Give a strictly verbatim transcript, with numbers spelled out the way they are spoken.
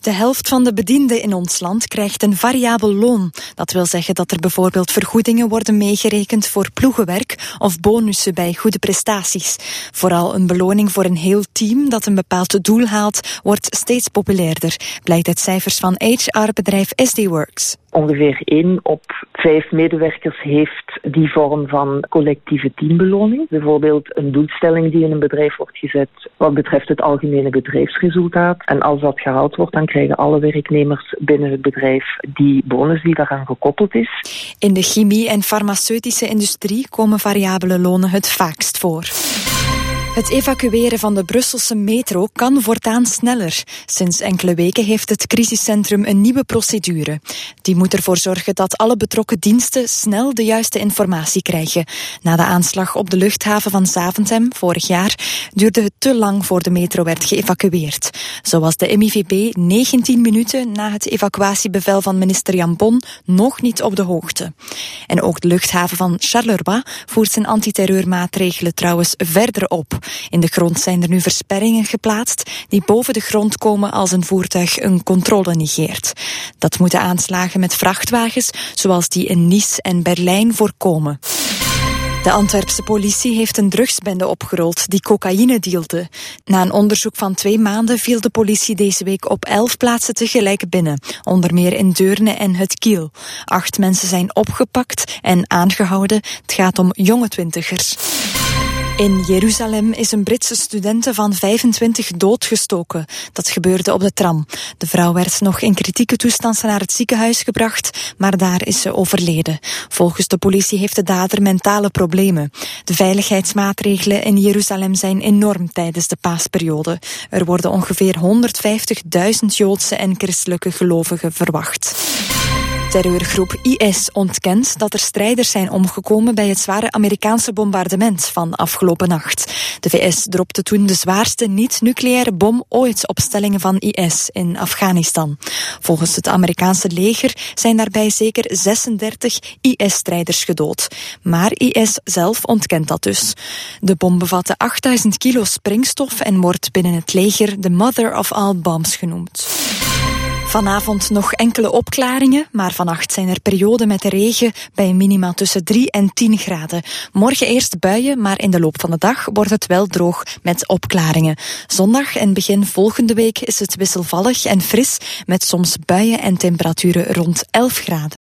de helft van de bedienden in ons land krijgt een variabel loon. Dat wil zeggen dat er bijvoorbeeld vergoedingen worden meegerekend voor ploegenwerk of bonussen bij goede prestaties. Vooral een beloning voor een heel team dat een bepaald doel haalt, wordt steeds populairder, blijkt uit cijfers van H R-bedrijf S D Works. Ongeveer één op vijf medewerkers heeft die vorm van collectieve teambeloning. Bijvoorbeeld een doelstelling die in een bedrijf wordt gezet wat betreft het algemene bedrijfsresultaat. En als dat gehaald wordt, dan krijgen alle werknemers binnen het bedrijf die bonus die daaraan gekoppeld is. In de chemie- en farmaceutische industrie komen variabele lonen het vaakst voor. Het evacueren van de Brusselse metro kan voortaan sneller. Sinds enkele weken heeft het crisiscentrum een nieuwe procedure. Die moet ervoor zorgen dat alle betrokken diensten snel de juiste informatie krijgen. Na de aanslag op de luchthaven van Zaventem vorig jaar duurde het te lang voor de metro werd geëvacueerd. Zo was de M I V B negentien minuten na het evacuatiebevel van minister Jan Bon nog niet op de hoogte. En ook de luchthaven van Charleroi voert zijn antiterreurmaatregelen trouwens verder op. In de grond zijn er nu versperringen geplaatst die boven de grond komen als een voertuig een controle negeert. Dat moeten aanslagen met vrachtwagens zoals die in Nice en Berlijn voorkomen. De Antwerpse politie heeft een drugsbende opgerold die cocaïne dealde. Na een onderzoek van twee maanden viel de politie deze week op elf plaatsen tegelijk binnen. Onder meer in Deurne en Het Kiel. Acht mensen zijn opgepakt en aangehouden. Het gaat om jonge twintigers. In Jeruzalem is een Britse studente van vijfentwintig doodgestoken. Dat gebeurde op de tram. De vrouw werd nog in kritieke toestand naar het ziekenhuis gebracht, maar daar is ze overleden. Volgens de politie heeft de dader mentale problemen. De veiligheidsmaatregelen in Jeruzalem zijn enorm tijdens de paasperiode. Er worden ongeveer honderdvijftigduizend Joodse en christelijke gelovigen verwacht. Terreurgroep I S ontkent dat er strijders zijn omgekomen bij het zware Amerikaanse bombardement van afgelopen nacht. De V S dropte toen de zwaarste niet-nucleaire bom ooit op stellingen van I S in Afghanistan. Volgens het Amerikaanse leger zijn daarbij zeker zesendertig I S-strijders gedood. Maar I S zelf ontkent dat dus. De bom bevatte achtduizend kilo springstof en wordt binnen het leger de mother of all bombs genoemd. Vanavond nog enkele opklaringen, maar vannacht zijn er perioden met regen bij minima tussen drie en tien graden. Morgen eerst buien, maar in de loop van de dag wordt het wel droog met opklaringen. Zondag en begin volgende week is het wisselvallig en fris met soms buien en temperaturen rond elf graden.